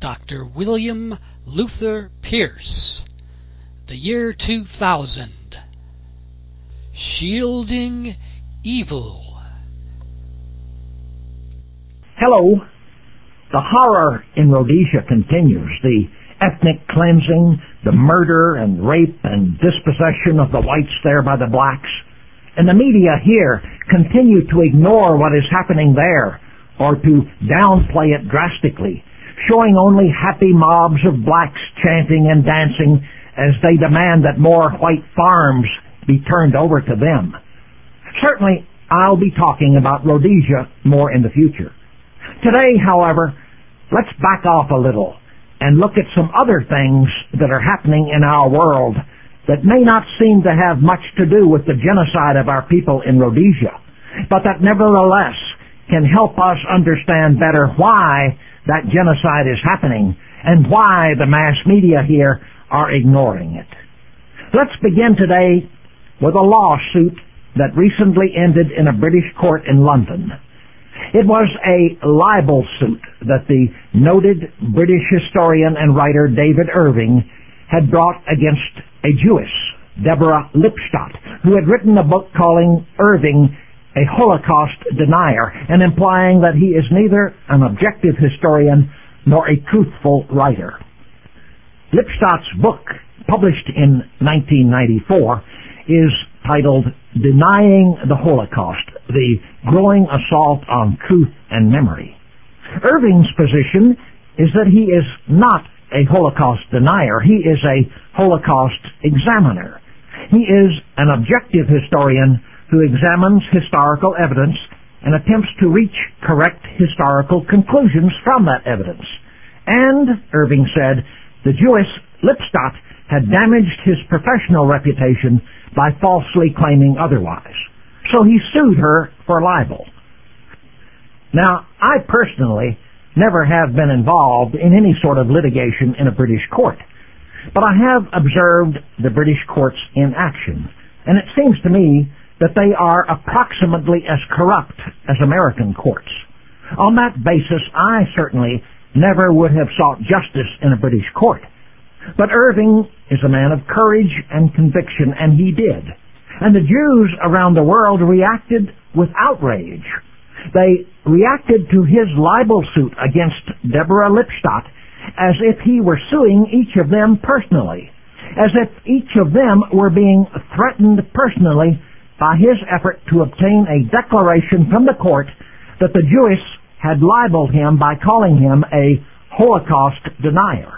Dr. William Luther Pierce. The year 2000. Shielding Evil. Hello. The horror in Rhodesia continues. The ethnic cleansing, the murder and rape and dispossession of the whites there by the blacks. And the media here continue to ignore what is happening there or to downplay it drastically, showing only happy mobs of blacks chanting and dancing as they demand that more white farms be turned over to them. Certainly, I'll be talking about Rhodesia more in the future. Today, however, let's back off a little and look at some other things that are happening in our world that may not seem to have much to do with the genocide of our people in Rhodesia, but that nevertheless can help us understand better why that genocide is happening and why the mass media here are ignoring it. Let's begin today with a lawsuit that recently ended in a British court in London. It was a libel suit that the noted British historian and writer David Irving had brought against a Jewess, Deborah Lipstadt, who had written a book calling Irving a Holocaust denier and implying that he is neither an objective historian nor a truthful writer. Lipstadt's book, published in 1994, is titled Denying the Holocaust, The Growing Assault on Truth and Memory. Irving's position is that he is not a Holocaust denier. He is a Holocaust examiner. He is an objective historian who examines historical evidence and attempts to reach correct historical conclusions from that evidence. And, Irving said, the Jewess Lipstadt had damaged his professional reputation by falsely claiming otherwise. So he sued her for libel. Now, I personally never have been involved in any sort of litigation in a British court, but I have observed the British courts in action, and it seems to me that they are approximately as corrupt as American courts. On that basis, I certainly never would have sought justice in a British court. But Irving is a man of courage and conviction, and he did. And the Jews around the world reacted with outrage. They reacted to his libel suit against Deborah Lipstadt as if he were suing each of them personally, as if each of them were being threatened personally by his effort to obtain a declaration from the court that the Jewess had libeled him by calling him a Holocaust denier.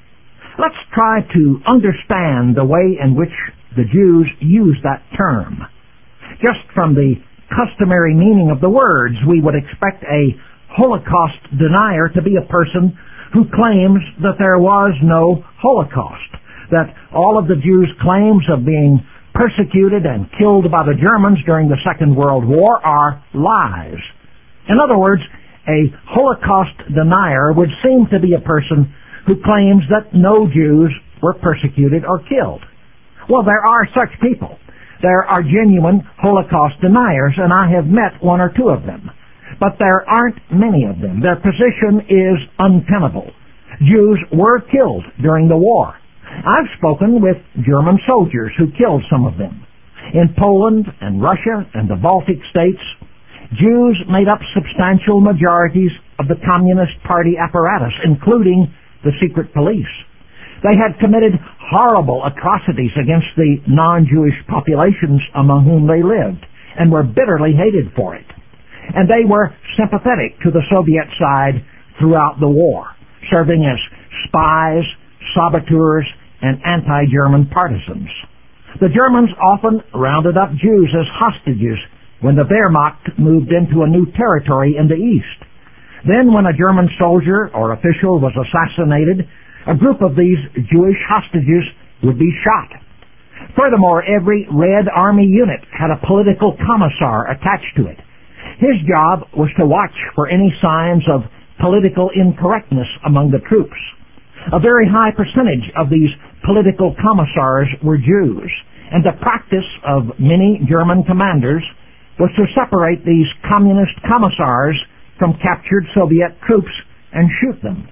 Let's try to understand the way in which the Jews use that term. Just from the customary meaning of the words, we would expect a Holocaust denier to be a person who claims that there was no Holocaust, that all of the Jews' claims of being persecuted and killed by the Germans during the Second World War are lies. In other words, a Holocaust denier would seem to be a person who claims that no Jews were persecuted or killed. Well, there are such people. There are genuine Holocaust deniers, and I have met one or two of them. But there aren't many of them. Their position is untenable. Jews were killed during the war. I've spoken with German soldiers who killed some of them. In Poland and Russia and the Baltic states, Jews made up substantial majorities of the Communist Party apparatus, including the secret police. They had committed horrible atrocities against the non-Jewish populations among whom they lived and were bitterly hated for it. And they were sympathetic to the Soviet side throughout the war, serving as spies, saboteurs, and anti-German partisans. The Germans often rounded up Jews as hostages when the Wehrmacht moved into a new territory in the east. Then when a German soldier or official was assassinated, a group of these Jewish hostages would be shot. Furthermore, every Red Army unit had a political commissar attached to it. His job was to watch for any signs of political incorrectness among the troops. A very high percentage of these political commissars were Jews, and the practice of many German commanders was to separate these communist commissars from captured Soviet troops and shoot them.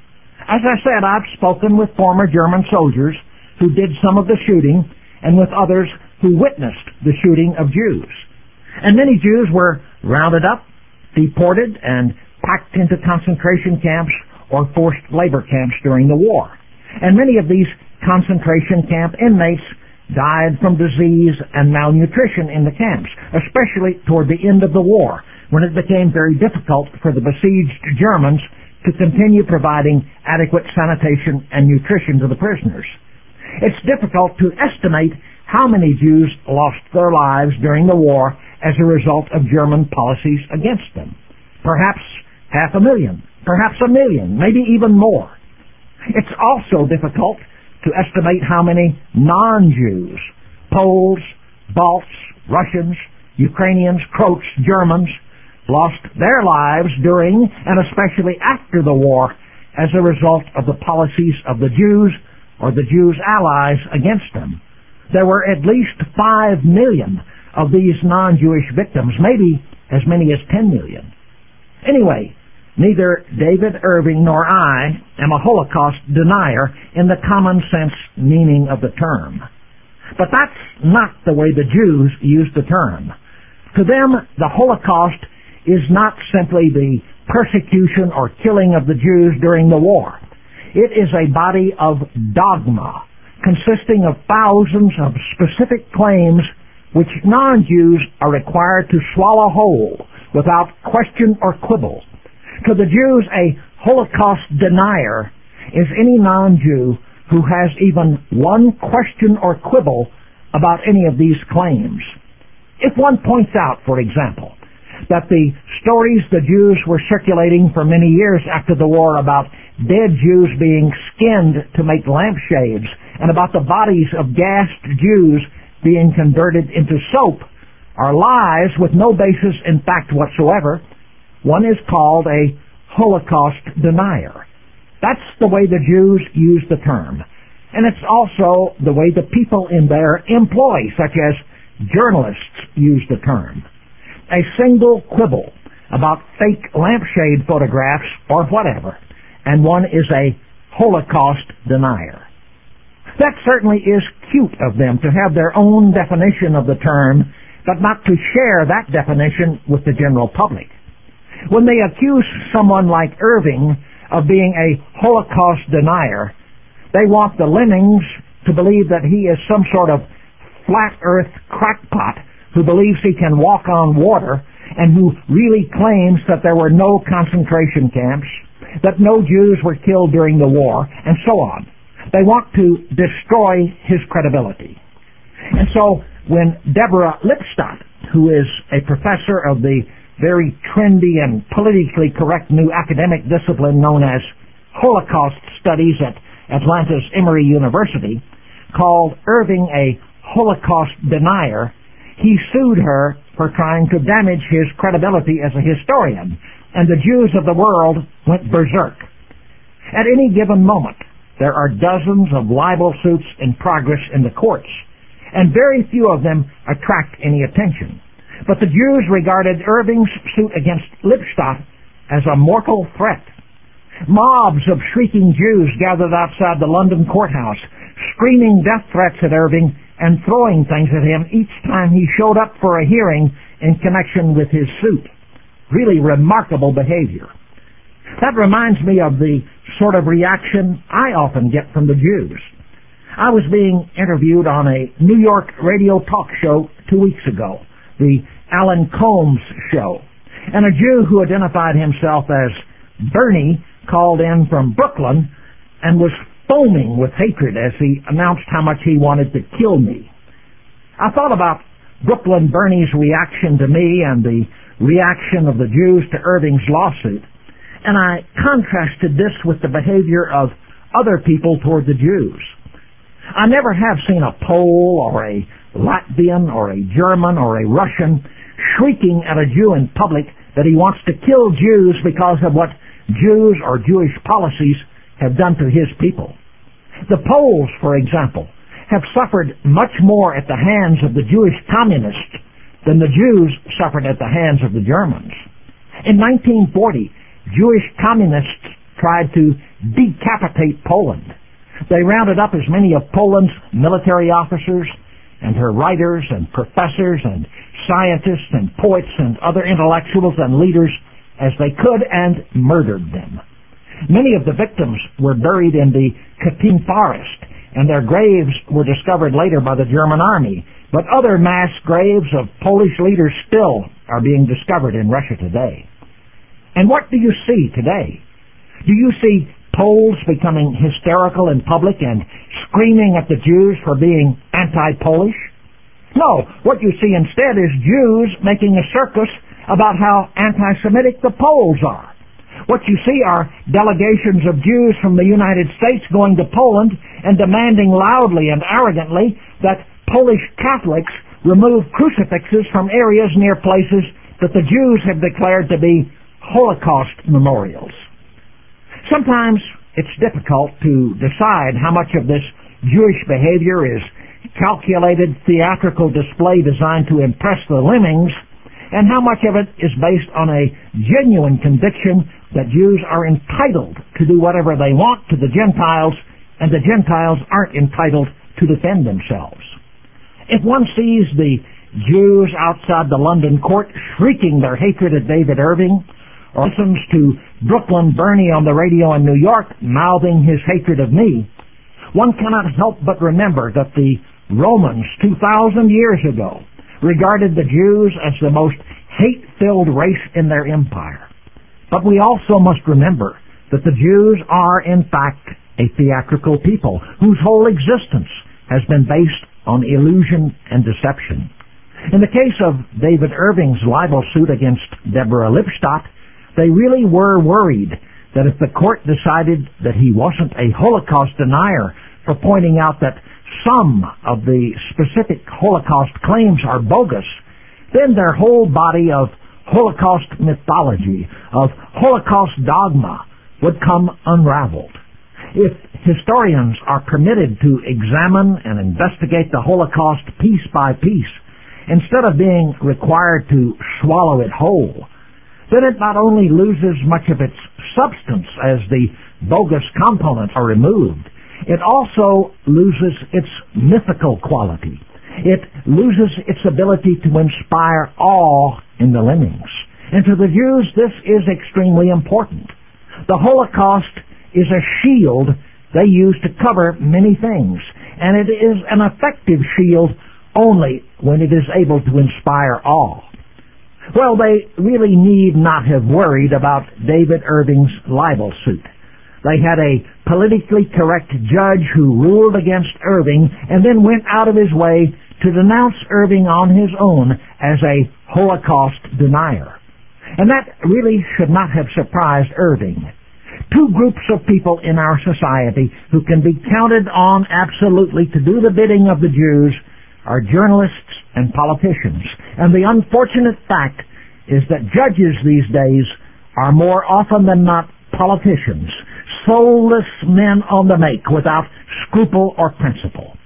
As I said, I've spoken with former German soldiers who did some of the shooting and with others who witnessed the shooting of Jews. And many Jews were rounded up, deported, and packed into concentration camps or forced labor camps during the war. And many of these concentration camp inmates died from disease and malnutrition in the camps, especially toward the end of the war, when it became very difficult for the besieged Germans to continue providing adequate sanitation and nutrition to the prisoners. It's difficult to estimate how many Jews lost their lives during the war as a result of German policies against them. Perhaps 500,000, perhaps 1 million, maybe even more. It's also difficult to estimate how many non-Jews, Poles, Balts, Russians, Ukrainians, Croats, Germans, lost their lives during and especially after the war as a result of the policies of the Jews or the Jews' allies against them. There were at least 5 million of these non-Jewish victims, maybe as many as 10 million. Anyway, neither David Irving nor I am a Holocaust denier in the common sense meaning of the term. But that's not the way the Jews use the term. To them, the Holocaust is not simply the persecution or killing of the Jews during the war. It is a body of dogma consisting of thousands of specific claims which non-Jews are required to swallow whole without question or quibble. To the Jews, a Holocaust denier is any non-Jew who has even one question or quibble about any of these claims. If one points out, for example, that the stories the Jews were circulating for many years after the war about dead Jews being skinned to make lampshades and about the bodies of gassed Jews being converted into soap are lies with no basis in fact whatsoever, one is called a Holocaust denier. That's the way the Jews use the term. And it's also the way the people in their employ, such as journalists, use the term. A single quibble about fake lampshade photographs or whatever, and one is a Holocaust denier. That certainly is cute of them to have their own definition of the term, but not to share that definition with the general public. When they accuse someone like Irving of being a Holocaust denier, they want the lemmings to believe that he is some sort of flat earth crackpot who believes he can walk on water and who really claims that there were no concentration camps, that no Jews were killed during the war, and so on. They want to destroy his credibility. And so when Deborah Lipstadt, who is a professor of the very trendy and politically correct new academic discipline known as Holocaust Studies at Atlanta's Emory University, called Irving a Holocaust denier, he sued her for trying to damage his credibility as a historian, and the Jews of the world went berserk. At any given moment, there are dozens of libel suits in progress in the courts, and very few of them attract any attention. But the Jews regarded Irving's suit against Lipstadt as a mortal threat. Mobs of shrieking Jews gathered outside the London courthouse, screaming death threats at Irving and throwing things at him each time he showed up for a hearing in connection with his suit. Really remarkable behavior. That reminds me of the sort of reaction I often get from the Jews. I was being interviewed on a New York radio talk show 2 weeks ago, the Alan Colmes Show, and a Jew who identified himself as Bernie called in from Brooklyn and was foaming with hatred as he announced how much he wanted to kill me. I thought about Brooklyn Bernie's reaction to me and the reaction of the Jews to Irving's lawsuit, and I contrasted this with the behavior of other people toward the Jews. I never have seen a Pole or a Latvian or a German or a Russian shrieking at a Jew in public that he wants to kill Jews because of what Jews or Jewish policies have done to his people. The Poles, for example, have suffered much more at the hands of the Jewish communists than the Jews suffered at the hands of the Germans. In 1940, Jewish communists tried to decapitate Poland. They rounded up as many of Poland's military officers and her writers and professors and scientists and poets and other intellectuals and leaders as they could and murdered them. Many of the victims were buried in the Katyn forest, and their graves were discovered later by the German army. But other mass graves of Polish leaders still are being discovered in Russia today. And what do you see today? Do you see Poles becoming hysterical in public and screaming at the Jews for being anti-Polish? No, what you see instead is Jews making a circus about how anti-Semitic the Poles are. What you see are delegations of Jews from the United States going to Poland and demanding loudly and arrogantly that Polish Catholics remove crucifixes from areas near places that the Jews have declared to be Holocaust memorials. Sometimes it's difficult to decide how much of this Jewish behavior is calculated theatrical display designed to impress the lemmings, and how much of it is based on a genuine conviction that Jews are entitled to do whatever they want to the Gentiles, and the Gentiles aren't entitled to defend themselves. If one sees the Jews outside the London court shrieking their hatred at David Irving, or listens to Brooklyn Bernie on the radio in New York mouthing his hatred of me, one cannot help but remember that the Romans 2,000 years ago regarded the Jews as the most hate-filled race in their empire. But we also must remember that the Jews are, in fact, a theatrical people whose whole existence has been based on illusion and deception. In the case of David Irving's libel suit against Deborah Lipstadt, they really were worried that if the court decided that he wasn't a Holocaust denier for pointing out that some of the specific Holocaust claims are bogus, then their whole body of Holocaust mythology, of Holocaust dogma, would come unraveled. If historians are permitted to examine and investigate the Holocaust piece by piece, instead of being required to swallow it whole, then it not only loses much of its substance as the bogus components are removed, it also loses its mythical quality. It loses its ability to inspire awe in the lemmings. And to the Jews, this is extremely important. The Holocaust is a shield they use to cover many things, and it is an effective shield only when it is able to inspire awe. Well, they really need not have worried about David Irving's libel suit. They had a politically correct judge who ruled against Irving and then went out of his way to denounce Irving on his own as a Holocaust denier. And that really should not have surprised Irving. Two groups of people in our society who can be counted on absolutely to do the bidding of the Jews are journalists and politicians. And the unfortunate fact is that judges these days are more often than not politicians, soulless men on the make without scruple or principle.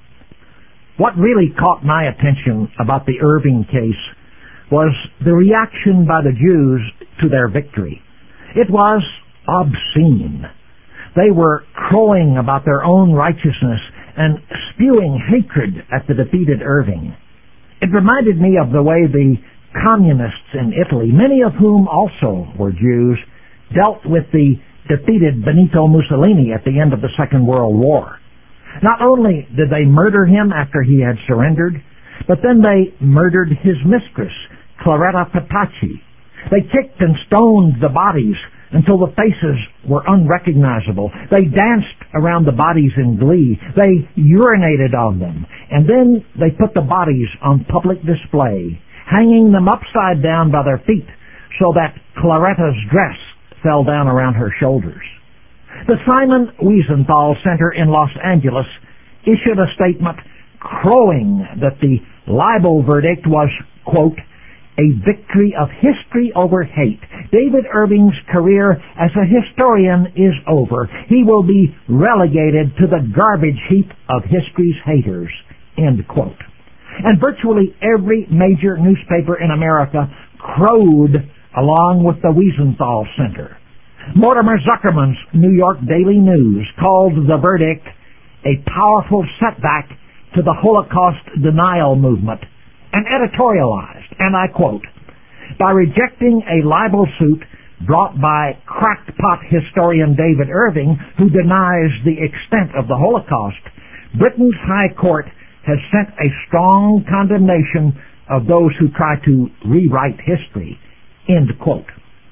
What really caught my attention about the Irving case was the reaction by the Jews to their victory. It was obscene. They were crowing about their own righteousness and spewing hatred at the defeated Irving. It reminded me of the way the communists in Italy, many of whom also were Jews, dealt with the defeated Benito Mussolini at the end of the Second World War. Not only did they murder him after he had surrendered, but then they murdered his mistress, Claretta Petacci. They kicked and stoned the bodies until the faces were unrecognizable. They danced around the bodies in glee. They urinated on them. And then they put the bodies on public display, hanging them upside down by their feet so that Claretta's dress fell down around her shoulders. The Simon Wiesenthal Center in Los Angeles issued a statement crowing that the libel verdict was, quote, a victory of history over hate. David Irving's career as a historian is over. He will be relegated to the garbage heap of history's haters, end quote. And virtually every major newspaper in America crowed along with the Wiesenthal Center. Mortimer Zuckerman's New York Daily News called the verdict a powerful setback to the Holocaust denial movement and editorialized, and I quote, "By rejecting a libel suit brought by crackpot historian David Irving, who denies the extent of the Holocaust, Britain's High Court has sent a strong condemnation of those who try to rewrite history." End quote.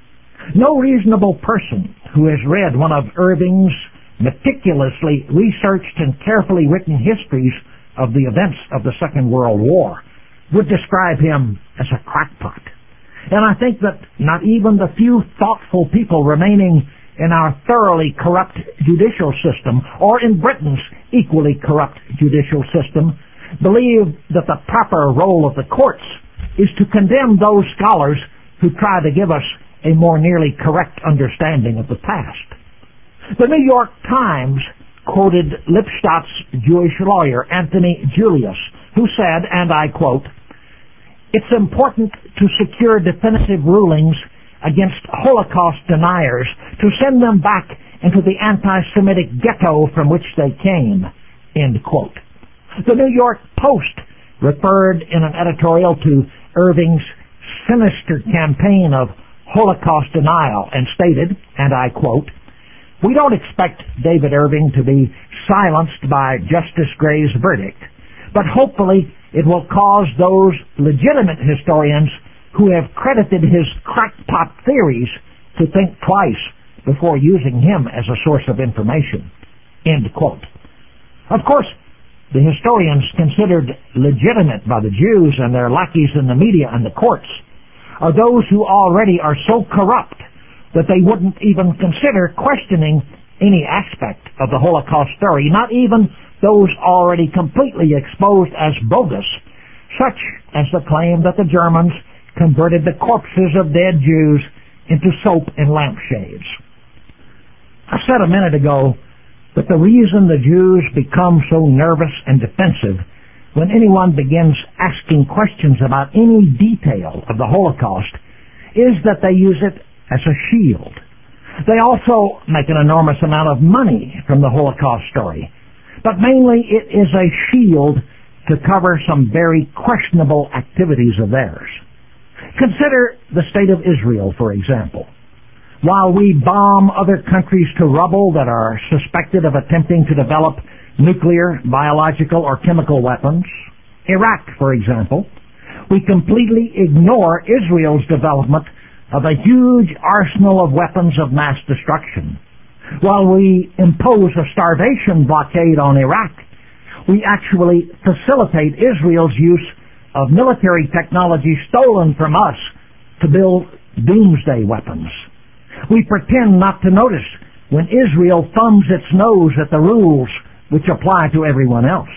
No reasonable person who has read one of Irving's meticulously researched and carefully written histories of the events of the Second World War would describe him as a crackpot. And I think that not even the few thoughtful people remaining in our thoroughly corrupt judicial system, or in Britain's equally corrupt judicial system, believe that the proper role of the courts is to condemn those scholars who try to give us a more nearly correct understanding of the past. The New York Times quoted Lipstadt's Jewish lawyer, Anthony Julius, who said, and I quote, "It's important to secure definitive rulings against Holocaust deniers to send them back into the anti-Semitic ghetto from which they came." End quote. The New York Post referred in an editorial to Irving's sinister campaign of Holocaust denial and stated, and I quote, "We don't expect David Irving to be silenced by Justice Gray's verdict, but hopefully it will cause those legitimate historians who have credited his crackpot theories to think twice before using him as a source of information." End quote. Of course, the historians considered legitimate by the Jews and their lackeys in the media and the courts are those who already are so corrupt that they wouldn't even consider questioning any aspect of the Holocaust story, not even those already completely exposed as bogus, such as the claim that the Germans converted the corpses of dead Jews into soap and lampshades. I said a minute ago that the reason the Jews become so nervous and defensive when anyone begins asking questions about any detail of the Holocaust is that they use it as a shield. They also make an enormous amount of money from the Holocaust story, but mainly it is a shield to cover some very questionable activities of theirs. Consider the state of Israel, for example. While we bomb other countries to rubble that are suspected of attempting to develop nuclear, biological, or chemical weapons, Iraq, for example, we completely ignore Israel's development of a huge arsenal of weapons of mass destruction. While we impose a starvation blockade on Iraq, we actually facilitate Israel's use of military technology stolen from us to build doomsday weapons. We pretend not to notice when Israel thumbs its nose at the rules which apply to everyone else.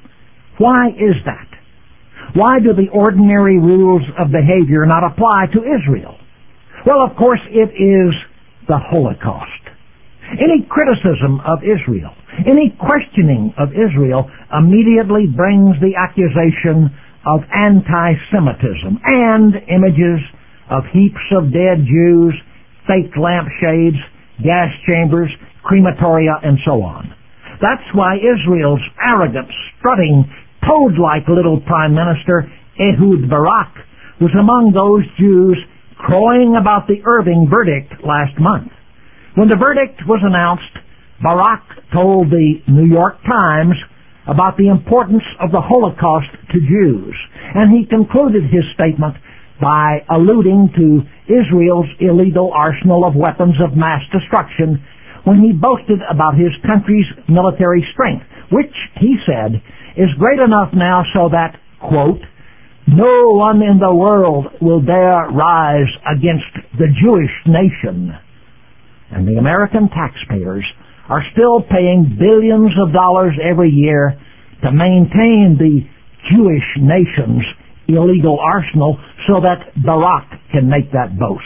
Why is that? Why do the ordinary rules of behavior not apply to Israel? Well, of course, it is the Holocaust. Any criticism of Israel, any questioning of Israel immediately brings the accusation of anti-Semitism and images of heaps of dead Jews, fake lampshades, gas chambers, crematoria, and so on. That's why Israel's arrogant, strutting, toad-like little Prime Minister, Ehud Barak, was among those Jews crowing about the Irving verdict last month. When the verdict was announced, Barak told the New York Times about the importance of the Holocaust to Jews, and he concluded his statement by alluding to Israel's illegal arsenal of weapons of mass destruction when he boasted about his country's military strength, which, he said, is great enough now so that, quote, "no one in the world will dare rise against the Jewish nation." And the American taxpayers are still paying billions of dollars every year to maintain the Jewish nation's illegal arsenal so that Barak can make that boast.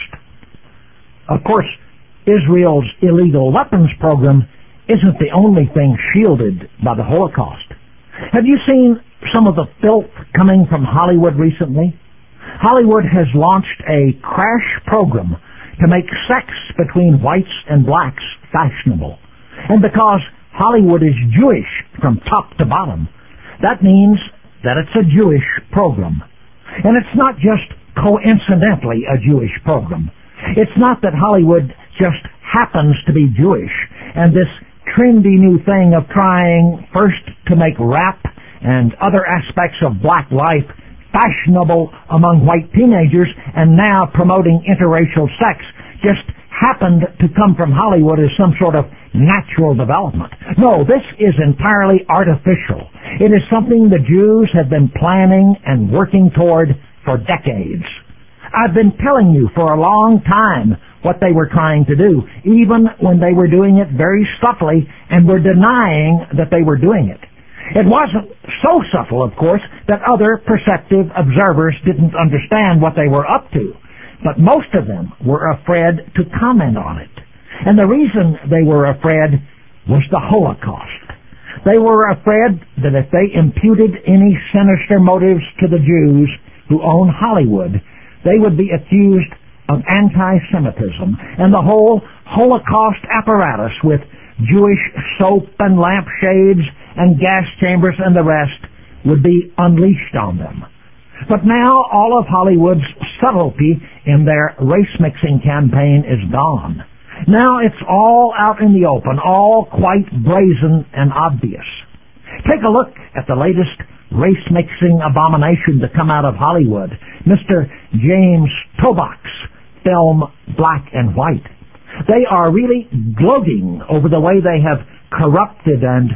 Of course, Israel's illegal weapons program isn't the only thing shielded by the Holocaust. Have you seen some of the filth coming from Hollywood recently? Hollywood has launched a crash program to make sex between whites and blacks fashionable. And because Hollywood is Jewish from top to bottom, that means that it's a Jewish program. And it's not just coincidentally a Jewish program. It's not that Hollywood just happens to be Jewish, and this trendy new thing of trying first to make rap and other aspects of black life fashionable among white teenagers and now promoting interracial sex just happened to come from Hollywood as some sort of natural development. No, this is entirely artificial. It is something the Jews have been planning and working toward for decades. I've been telling you for a long time what they were trying to do, even when they were doing it very subtly and were denying that they were doing it. It wasn't so subtle, of course, that other perceptive observers didn't understand what they were up to, but most of them were afraid to comment on it. And the reason they were afraid was the Holocaust. They were afraid that if they imputed any sinister motives to the Jews who own Hollywood, they would be accused of anti-Semitism, and the whole Holocaust apparatus with Jewish soap and lampshades and gas chambers and the rest would be unleashed on them. But now all of Hollywood's subtlety in their race-mixing campaign is gone. Now it's all out in the open, all quite brazen and obvious. Take a look at the latest race-mixing abomination to come out of Hollywood, Mr. James Tobak's film Black and White. They are really gloating over the way they have corrupted and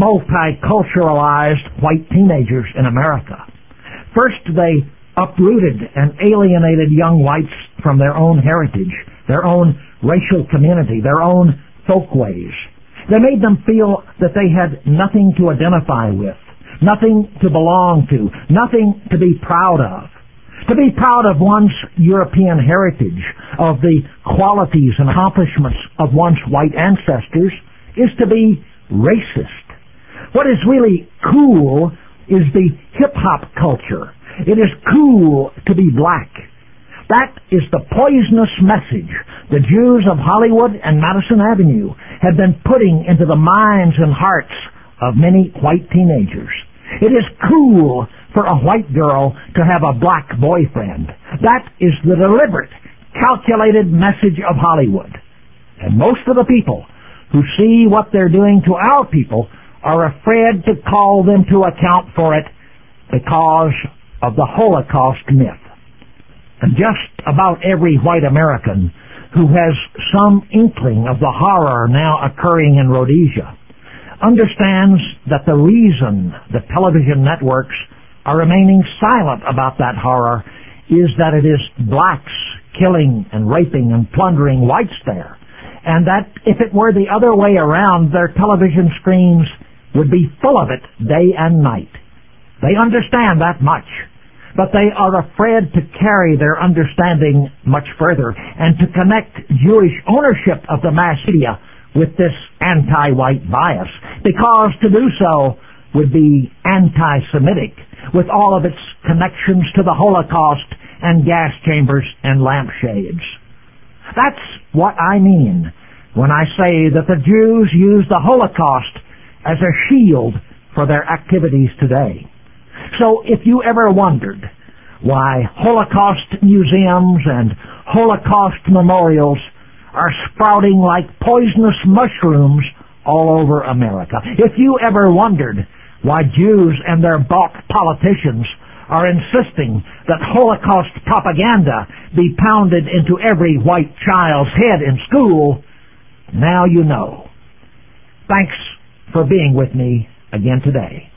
multiculturalized white teenagers in America. First, they uprooted and alienated young whites from their own heritage, their own racial community, their own folkways. They made them feel that they had nothing to identify with, nothing to belong to, nothing to be proud of. To be proud of one's European heritage, of the qualities and accomplishments of one's white ancestors, is to be racist. What is really cool is the hip-hop culture. It is cool to be black. That is the poisonous message the Jews of Hollywood and Madison Avenue have been putting into the minds and hearts of many white teenagers. It is cool for a white girl to have a black boyfriend. That is the deliberate, calculated message of Hollywood. And most of the people who see what they're doing to our people are afraid to call them to account for it because of the Holocaust myth. And just about every white American who has some inkling of the horror now occurring in Rhodesia understands that the reason the television networks are remaining silent about that horror is that it is blacks killing and raping and plundering whites there, and that if it were the other way around, their television screens would be full of it day and night. They understand that much, but they are afraid to carry their understanding much further and to connect Jewish ownership of the mass media with this anti-white bias, because to do so would be anti-Semitic with all of its connections to the Holocaust and gas chambers and lampshades. That's what I mean when I say that the Jews use the Holocaust as a shield for their activities today. So if you ever wondered why Holocaust museums and Holocaust memorials are sprouting like poisonous mushrooms all over America, if you ever wondered why Jews and their bought politicians are insisting that Holocaust propaganda be pounded into every white child's head in school, now you know. Thanks for being with me again today.